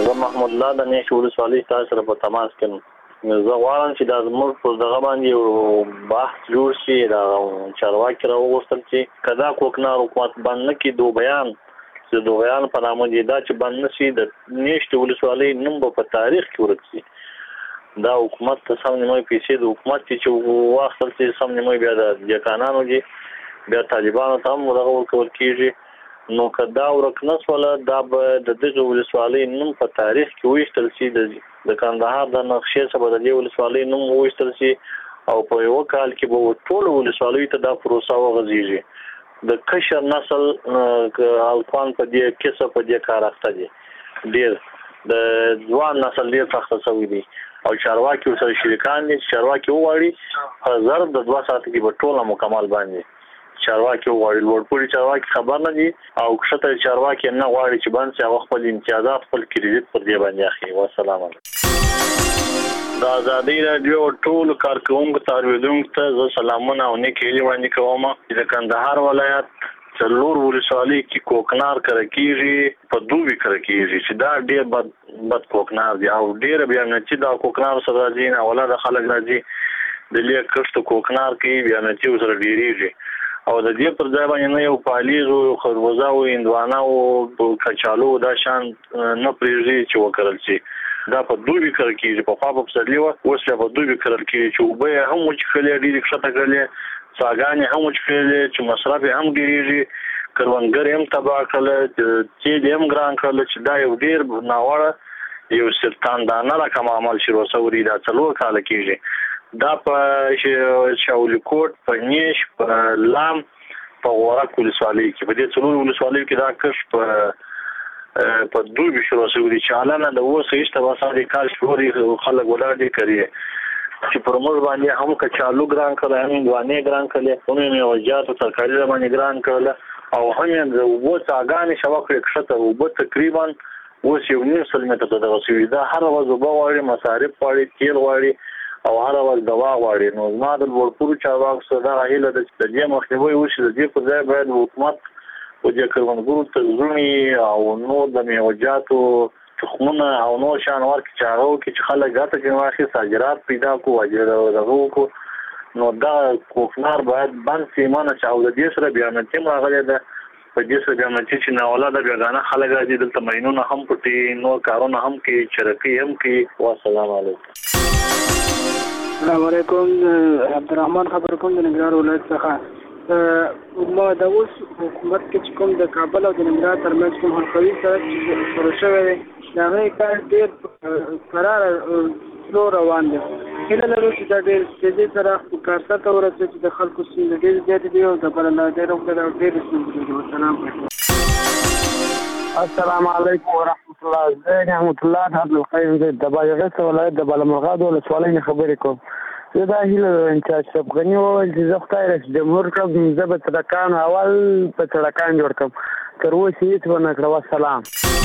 زه محمود الله د نیش ولسوالۍ تاسو سره په تماس کې زه غواړم چې دا زموږ په دغه باندې بحث جوړ شي دا چارواکي راوغوښتل چې کدا کوکنار حکومت باندې کې دو بیان په نامه دي دا چې باندې شي د نیش ولسوالۍ نوم په تاریخ کې ورکړي دا حکومت ته سم نیمه پیسې د حکومت چې واخل چې سم نیمه بیا د قانونو دي بیا طالبانو ته هم دغه ورکول کیږي نو کدا ورکنس ولا دا به د دغه ولسوالۍ نوم په تاریخ کې وښتل شي د کندهار د نقشې څخه د ولسوالۍ نوم وښتل شي او په یو کال کې به ټول ولسوالۍ ته دا پروسه وغځيږي د کشر نسل الکوان په دې کې څه په دې کار اخته دي ډېر د ځوان نسل ډېر څخه سوي دي او چارواکي سره شریکان دي چارواکي وواړي هزار د 2 ساعت کې په ټوله مکمل باندې چارواکي وواړي لوړپوړي چارواکي خبر نه دي او کښته چارواکي نه غواړي چې باندې هغه خپل امتیازات خپل کریډټ پر دې باندې اخلي والسلام علیکم د ازادي رادیو ټول کارکونکو تاریخونکو ته زه سلامونه او نیک هیلې وړاندې کوم چې د کندهار ولایت څلور ولسوالۍ کې کوکنار کرکیږي په دوبي کرکیږي چې دا ډېر بد کوکنار دی او ډېر بیا نه چې دا کوکنار سره راځي نه ولا د خلک راځي د لیک کښته کوکنار کې بیا نه چې سره ډېریږي او د دې پر ځای باندې یو پالیز او خربوزه او اندوانه او کچالو دا شان نه پریږدي چې وکړل شي دا په دوبي کرکیږي په خوا په پسرلي و اوس په دوبي کرکیږي چې وبې هم وچخلې ډېر کښته کړلې څاګانې هم وچخلې چې مصرف هم ډېریږي کروندګر هم تباہ کړل چې هم ګران کړل چې دا یو ډېر ناوړه یو سرطاندانه رقم عمل شروع شوی دا څلور کال کېږي دا په شاولي کوټ په نیش په لام په غورک ولسوالۍ کې په دې څلور ولسوالۍ کې دا کښ په دوی شروع شوی چې علنا د اوسه ایسته واسه کال شوري خلک ولاړ دي کوي چې پر موږ باندې هم کچالو ګران کړل هم دوانې ګران کړل هم میوجات او ترکاري باندې ګران کړل او هم د وو څاګانې شوکړې کښته وو تقریبا اوس یو نیم سلمته ته دغه سوي دا هر ورځ وبوړي مصارف پاړي تیل وړي او هر ورځ دوا غواړي نو ما د ورپورو چارواکو سره دا هیله د دې مخنیوي وشي د دې په ځای باید حکومت او د کروندګرو تزونی او نو د میوجاتو تخمونه او نو شان ورک چارو کې خلک غاټه کې واخی صادرات پیدا کو دغه کو نو دا کوکنار باید بند سیمانه چاو د دې سره بیاناتي ماغله ده په دې سره بیاناتي چې نه ولاده بیاغانه خلک راځي دلته مینونه هم پټي نو کارونه هم کې چرکی هم کې والسلام علیکم السلام علیکم عبدالرحمن خبر کوم د ننګرهار ولایت څخه ما د اوس حکومت کې کوم د کابل او د ننګرهار ترمنځ کوم حلقوي سړک شروع شوی دی دا غي کار ډېر قرار روان دی کله لرو چې دا ډېر تیزی سره کارته ورته چې د خلکو ستونزې ډېر زیات دي او د بل نه ډېر ستونزې دي السلام علیکم ورحمۃ اللہ رحمۃ اللہ عبد القیوم د باجوړ ولایت د بالامرغاد ولسوالۍ خبرې کوم زه دا هیله لرم چې اشرف غني وویل چې زه خدای رئیس جمهور کړم زه به سړکان اول په سړکان جوړ کړم تر اوسه هېڅ ونه کړه والسلام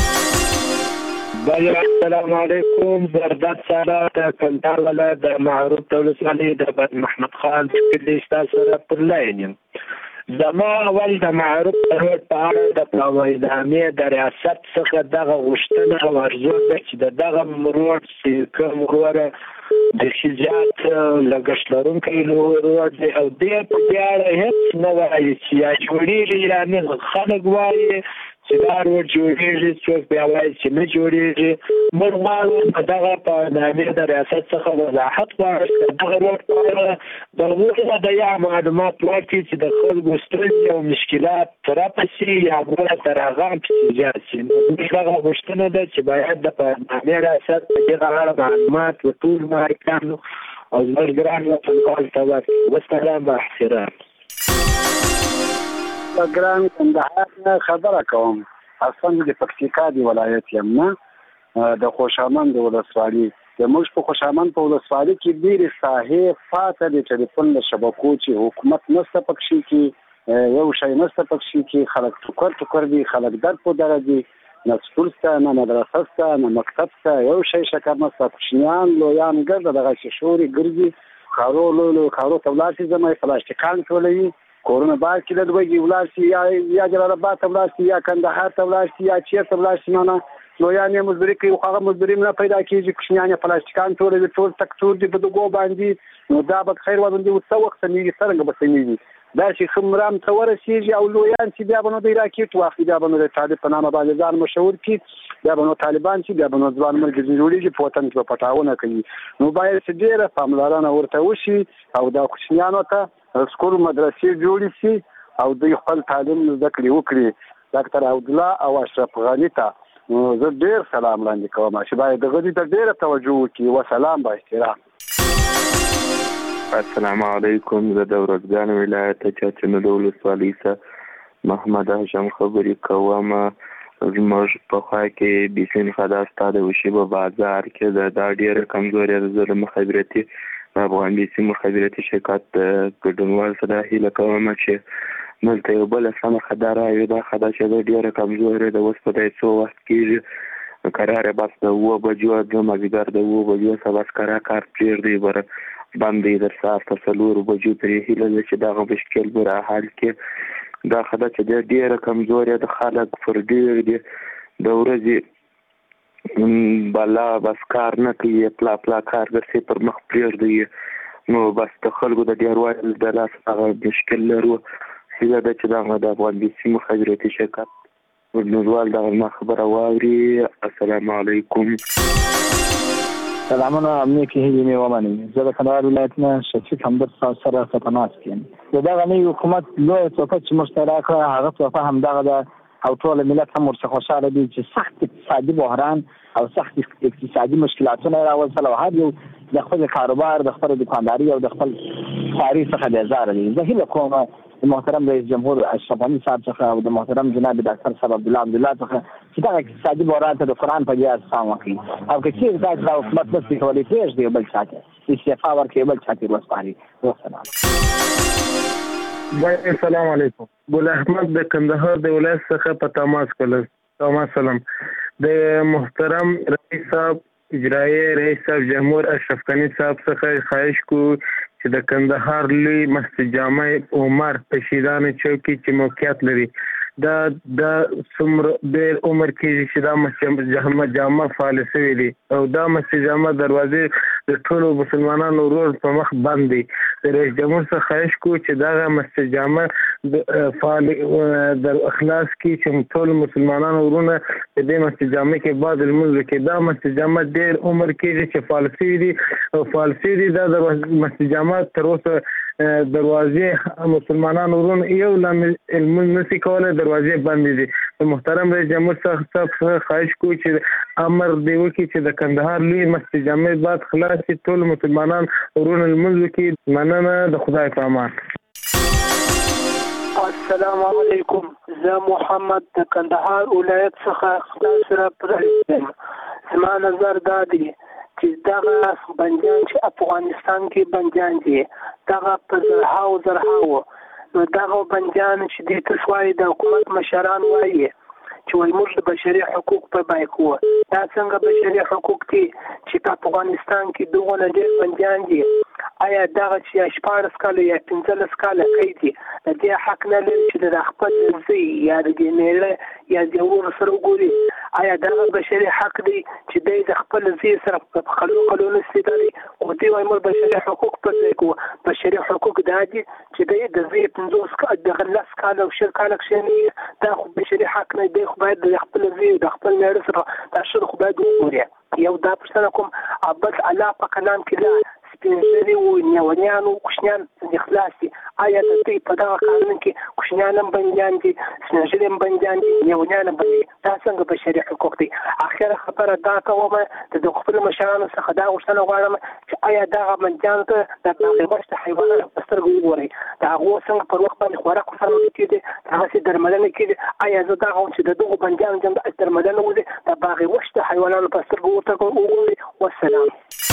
السلام علیکم زرداد سارا د کندهار ولایت د معروف ولسوالۍ د محمد خان کلی تاسو سره پر لاین یم زما اول د معروف روډ په اړه د پلانې د ریاست څخه دغه غوښتنه او ارزو ده چې دغه روډ کوم وروره د شجاعت لګښت لرونکی روډ دی او دې په اړه هیڅ نه وایي چې یا جوړېږي یا نه خلک وایي چې دا روډ جوړېږي څوک بیا وایي چې نه جوړېږي موږ غواړو دغه پلانې د ریاست څخه وضاحت غواړو دغه روډ په اړه د هغوی د یا معلومات ورکړي چې د خلکو ستونزې او مشکلات راپسې یا بله تر هغه هم پسې زیات شي موږ دغه غوښتنه ده چې باید د پلانې ریاست په دغه اړه معلومات و ټول مالکانو او زموږ ګران وطنپال ته ورکړي والسلام با احترام ګران کندهار خبره کوم اصلا د پکتیکا دی ولایت یم نه د خوشامند ولسوالۍ د موږ په خوشامند په ولسوالۍ کې ډېرې ساحې پاته د ټلیفون له شبکو چې حکومت نشته پکښې کې یو شی نشته پکښې کې خلک ټوکر دي خلک درد په دره دي نه سکول شته نه مدرسه شته نه مکتب شته یو شی شکر نشته کوچنیان لویان ګرده دغه شوري ګرځي کارو ته ولاړ شي زما پلاستیکان ټولوي کورونه بار کې د وګي ولاړ شي یا جلال آباد ته ولاړ شي یا کندهار ته ولاړ شي یا چیرته ولاړ شي نه لویان یې مزدوري کوي خو هغه مزدوري نه پیدا کېږي کوچنیان یې پلاستیکان ټولوي ټول تکتور دي په دغو باندې نو دا به خیر باندې څه وخت سمېږي څرنګه به سمېږي دا چې ښه مرام ته ورسېږي او لویان چې بیا به نو د راکېټ واخلي بیا به نو د طالب په نامه باندې ځان مشهور کړي بیا به نو طالبان چې بیا به نو ځوان ملګري جوړېږي په وطن کې به پټاونه کوي نو باید چې ډېره پاملرنه ورته وشي او دا کوچنیانو ته سکول مدرسې جوړې شي او دوی خپل تعلیم زده کړې وکړي ډاکټر عبدالله او اشرف غني ته زه ډېر سلام وړاندې کوم چې باید دغه دې ته ډېره توجه وکړي وسلام با احترام. السلام علیکم. زه د ارزګان ولایت چاچنو د ولسوالۍ څخه محمد هاشم خبرې کوم. زموږ په خوا کې بیسین خدا ستا د وشي په بازار کې دا ډېره کمزوري ده. زه د مخابراتي افغان بیسین مخابراتي شرکت ګډونوال سره هیله کوم چې دلته یو بله سمه خدا راوي. دا خدا چې ده ډېره کمزورې ده. اوس په دی څو وخت کېږي کراره بس د 7 بجو د مازدیګر د 7 بجو څخه بس کرا کار پرېږدي بره بند دی در سهار ته 4 بجو پرې هیله ده چې دغه مشکل به راحل کړي. دا خدا چې ده ډېره کمزورې ده. خلک پر ډېر دي د ورځې بالا بس کار نه کوي پلا کار ګرځي پر مخ پرېږدي نو بس د خلکو د ډېروالي د لاس هغه مشکل لرو. هیله ده چې دغه د افغان بیسین مخابراتي شرکت ګډونوال دغه ما خبره واوري. السلام علیکم. سلامونه امنیه کې هیلې مې ومنئ. زه د کندهار ولایت نه شفیق همدرد صاحب سره په تماس کې یم. د دغه نوي حکومت لویه تحفه چې موږ ته راکړه هغه تحفه همدغه ده او ټول ملت هم ورڅخه خوشحاله دي چې سخت اقتصادي بحران او سخت اقتصادي مشکلاتونه یې راوستل او هر یو د خپل کاروبار د خپل دکانداري او د خپل کاري څخه بیزاره دي. زه هیله کوم د محترم رئیس جمهور اشرف غني صاحب څخه او د محترم جناب ډاکټر صاحب عبدالله څخه چې دغه اقتصادي بحران ته د قرآن په بیاس پام وکړي او که چېرې تاسو دا حکومت نشي کولی پرېږدي یو بل چا ته استعفا ورکړي یو بل چا ته وسپاري. السلام علیکم. ګل احمد د کندهار د ولایت څخه په تماس کولم. سلام د محترم رئیس صاحب اجرائیه رئیس صاحب جمهور اشرف غني صاحب څخه خواهش کو چې د کندهار لوی مسجد جامع عمر په شیران چوکي چې موقعیت لري دا څومره ډېر عمر کېږي چې دا مسجد جامع فعال شوی دی او دا مسجد جامع دروازې د ټولو مسلمانانو ورور په مخ بند دي. د رئیس جمهور څخه خواهش کوو چې دغه مسجد جامع فعال در اخلاص کړي چې ټول مسلمانانو ورونه په دې مسجد جامع کې بعد لمونځ وکړي. دا مسجد جامع ډېر عمر کېږي چې فعال شوی دي او فعال شوی دي. دا د مسجد جامع تر اوسه دروازې مسلمانانو ورونه یو لمونځ نشي کولی دروازې بندې دي. د محترم رئیس جمهور څخه خواهش کوو چې امر دی وکړي چې د کندهار لوی مسجد جامع بعد خلاص شي ټول مسلمانان ورونه لمونځ وکړي. مننه د خدای په امان. السلام علیکم. زه محمد د کندهار ولایت څخه سره پرېږدم. زما نظر دا دی چې دغه بندیان چې افغانستان کې بندیان دي دغه په زرهاو نو دغه بندیان چې دې ته وایي د حکومت مشران وایي چې وایي موږ د بشري حقوق په بایکو دا څنګه بشري حقوق دي چې په افغانستان کې دغه ډېر بندیان دي. آیا دغه چې 14 کاله یا 15 کاله قید دي د دې حق نه لري چې د خپل ځای یا د ګنېله یا د ور سره وګوري؟ آیا دغه بشري حق دی چې د خپل ځای سره په خلکو نستداري او دی وايي موږ بشري حقوق په کو بشري حقوق د چې د ځای 15 کاله د غلس کاله او 10 کاله کې دا خو بشري حق نه دی. خو باید د خپل ځای د خپل مېړه سره دا شر خو باید وګوري. یو دا پښتنه کوم ابد الله په کلام کې لا سپینځري او نیونیانو کوشنیان د خلاص دي. آیا د دې په دغه قانون کې کوشنیان هم بندیان دي سپینځري هم بندیان دي نیونیان هم بندي دا څنګه بشري حقوق دي؟ اخره خبره دا کوم د خپل مشرانو څخه دا غوښتنه غواړم چې آیا دغه بندیان ته د غیبت حیوانات په سترګو وګوري دا هغه څنګه پر وخت باندې خوراک ورسره کېږي هغه سي درملنه کېږي. آیا زه دا غواړم چې دغه بندیان جنګ د درملنه وځي د باغ وشت حیوانات په سترګو وګوري. والسلام.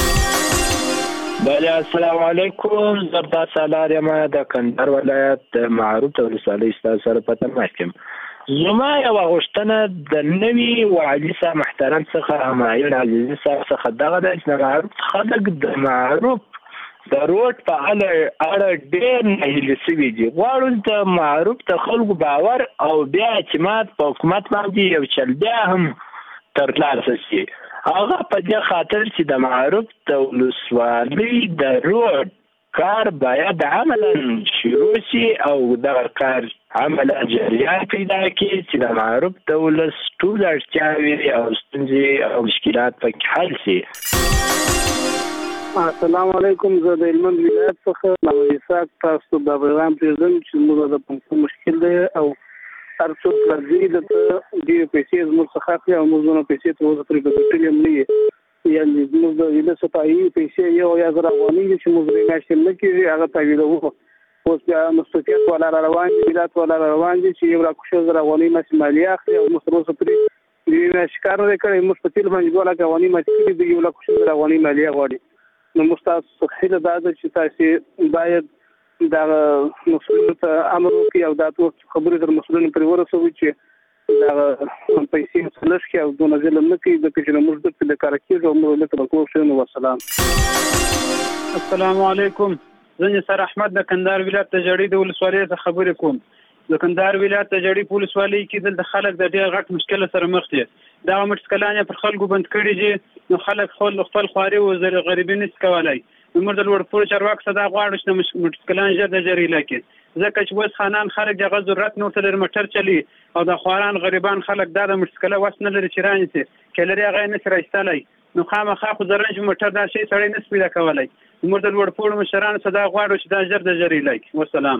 بله السلام علیکم. زردا سالار یم د کندهار ولایت د معروف ولسوالۍ سره په تماس یم. زما یو غوښتنه د نوي والي صاحب محترم څخه همایون عزیزي صاحب څخه دغه د معروف خلک د معروف د روډ په اړه ډېر نهیلي شوي دي. غواړو د معروف د خلکو باور او بیا اعتماد په حکومت باندې یو چل بیا هم ترلاسه شي. هغه په دې خاطر چې د معروف د ولسوالۍ د روډ کار باید عملا شروع شي او دغه کار عملا جریان پیدا کړي چې د معروف د ولس ټول اړتیاوې او ستونزې او مشکلات پکې حل شي. السلام علیکم. زه د هلمند ولایت څخه محمد اسحاق تاسو د پیغام پرېږدم چې موږ د پنځه مشکل دی او هر څوک راځي د دې پیسې زموږ څخه اخلي او موږ نو پیسې ته وځو پرې ګټلې هم نه یې، یعنې زموږ د ویده صفایي پیسې یو یا زر افغانۍ دي چې موږ درې میاشتې نه کېږي هغه تحویلوو. اوس بیا مستفید والا را روان دي، ملت والا را روان دي چې یو راکوشو زر افغانۍ ماسې مالیه اخلي او موږ تر اوسه پورې د یوې میاشتې کار نه دی کړی. موږ په تیل باندې 2 لکه افغانۍ ماتې کړي دي، 1 لکه زر افغانۍ مالیه غواړي. نو موږ تاسو څخه هیله دا ده چې تاسې باید دغه مسؤلینو ته امر وکړي او دا ټول خبرې تر مسؤلینو پورې ورسوي چې دغه پیسې څلش کړي او دونه ظلم نه کوي، ځکه چې موږ دلته د کار کېږو او موږ دلته به کوو ښه. نو والسلام. السلام علیکم. زه نثار احمد د کندهار ولایت د جړۍ د ولسوالۍ څخه خبرې کوم. د کندهار ولایت د جړۍ په ولسوالۍ کې دلته خلک د ډېر غټ مشکل سره مخ دي. دغه مټسکلان پر خلکو بند کړي دي، نو خلک خپل خواري او غریبي نشي کولی. موږ د لوړ پوړو چارواکو ته دا غواړو چې مټسکلان ژر د جړۍ لکې، ځکه چې اوس خانان خلک دغه ضرورت نه ورته لري موټر چلي او د خواران غریبان خلک دا د مټسکله وس نه لري چې رانیسي که لري هغه یې نشي رایستلی. نو خامخا خو ضرر چې موټر دا شی سړی نشي پیدا کولی. موږ د لوړ پوړو مشرانو ته دا غواړو چې دا ژر د جړۍ لکې. والسلام.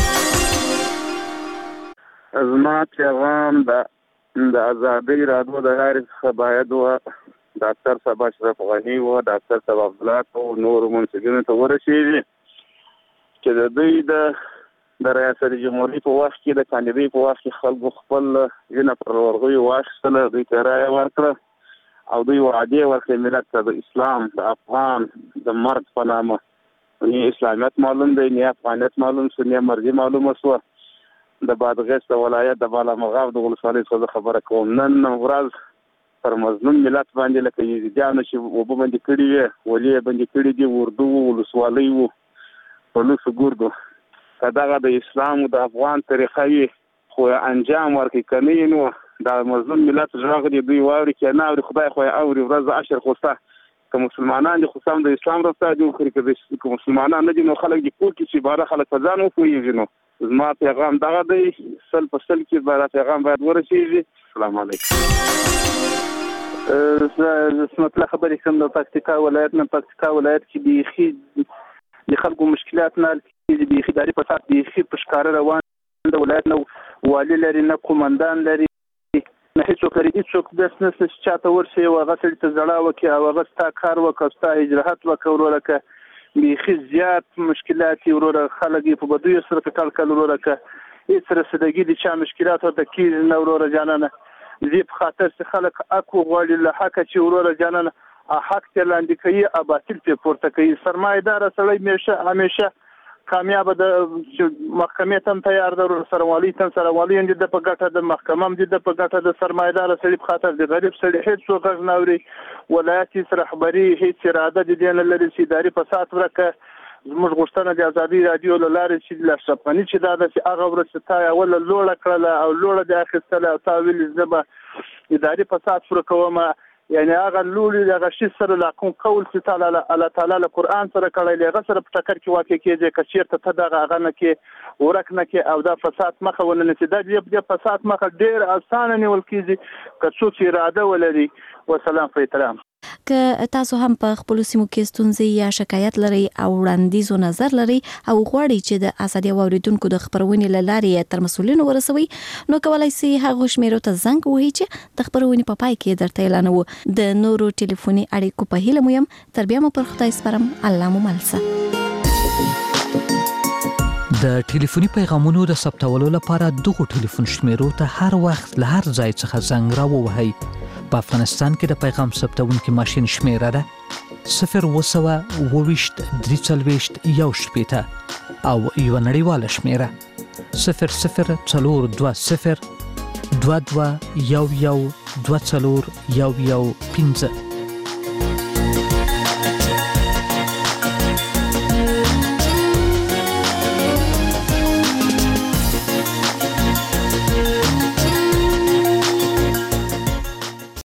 زما پیغام د ازادۍ رادیو د لارې څخه باید ډاکټر صاحب اشرف غني و ډاکټر صاحب عبدالله او نورو منصبینو ته ورسېږي چې د دوی د ریاست جمهوري په وخت کې د کاندیدۍ په وخت کې خلکو خپل وینه پر ورغوي واخیستله، دوی ته رایه ورکړه او دوی وعدې ورکړې ملت ته د اسلام د افغان د مرد په نامه. نه اسلامیت معلوم دی، نه افغانیت معلوم شو، نه مرضي معلومه شوه. د بادغیس د ولایت د بالامغاب د ولسوالۍ څخه خبره کوم. نن ورځ پر مظلوم ملت باندې لکه یزیدیانو چې اوبه بندې کړي وي، ولې یې بندې کړي دي، اردو ولسوالۍ وو پولیسو ګردو. که دغه د اسلام او د افغان طریقه وي خو انجام ورکړي، که نه یې نو د مظلوم ملت غږ دی دوی واوري، که نه اوري خدای خو یې اوري. ورځ عشر خو شته، که مسلمانان دي خو سم د اسلام رفتار دي وکړي، که مسلمانان نه دي نو خلک دي کور کې چې باره خلک په ځان وپوهېږي. نو زما پیغام دغه دی، 100% کې دا پیغام باید ورسېږي. السلام علیکم. اسمت الله خبرې کوم د پکتیکا ولایت نه. پکتیکا ولایت کې بیخي د خلکو مشکلات نه کېږي، بیخي اداري فساد بیخي په ښکاره روان. د ولایت نه والي لري، نه قومندان لري، نه هېڅوک لري. هېڅوک داسې نشته چې چا ته ورشي او هغه سړي ته زړه وکړي او هغه ستا کار وکړه، ستا اجراحات وکړه. وروره که بیخي زیات مشکلات یې وروره، خلک یې په بدیو سره ککړ وروره، که هېڅ رسیدګي د چا مشکلات ورته کېږي نه وروره جانانه. زه په خاطر چې خلک حق وغواړي له حقه چې وروره جانانه حق ته لاندې کوي او باطل ته پورته کوي. سرمایه‌داره سړی همیشه کامیاب ده. محکمې ته هم تیار ده، سروالي ته هم سروالي هم د په ګټه ده، محکمه هم د په ګټه ده. سرمایه‌داره سړي په خاطر د غریب سړي هېڅ غږ نه اوري. ولایت هېڅ رهبري هېڅ اراده د دې نه لري چې اداري فساد ورکه. زموږ غوښتنه د ازادۍ راډیو له لارې چې د اشرف غني چې دا ده چې هغه ورځ چې تا اوله لوړه کړله او لوړه دې اخیستله او تا ویلي زه به اداري فساد پوره کوم، یعنې هغه لوړې دغه شي سره لا کوم قول چې تا الله تعالی له قرآن سره کړی هغه سره په ټکر کې واقع کېږي. که چېرته ته دغه هغه نه کې ورک نه کې او دا فساد مخه ونه نیسي، دا د فساد مخه ډېر اسانه نیول کېږي که څوک اراده ولري. والسلام په احترام. که تاسو هم په خپل سیمو کې ستونزې یا شکایت لري او وړاندیز او نظر لري او غواړئ چې د ازادي اوریدونکو د خبرونې له لارې تر مسؤلینو ورسوي، نو کولای شئ هغه شمیرو ته زنګ ووهئ چې د خبرونې په پای کې درته اعلانوو. د نورو ټلیفوني اړیکو په هیله مو یم. تر بیا مو پر خدای سپارم. الله مو ملسه. د ټلیفوني پیغامونو د ثبتولو لپاره دغه ټلیفون شمیرو ته هر وخت له هر ځای څخه زنګ راووهئ. په افغانستان کې د پیغام ثبتونکي ماشین شمیره ده 020 340 1 او یو نړیواله شمیره 00 420 22 11 24 11 15.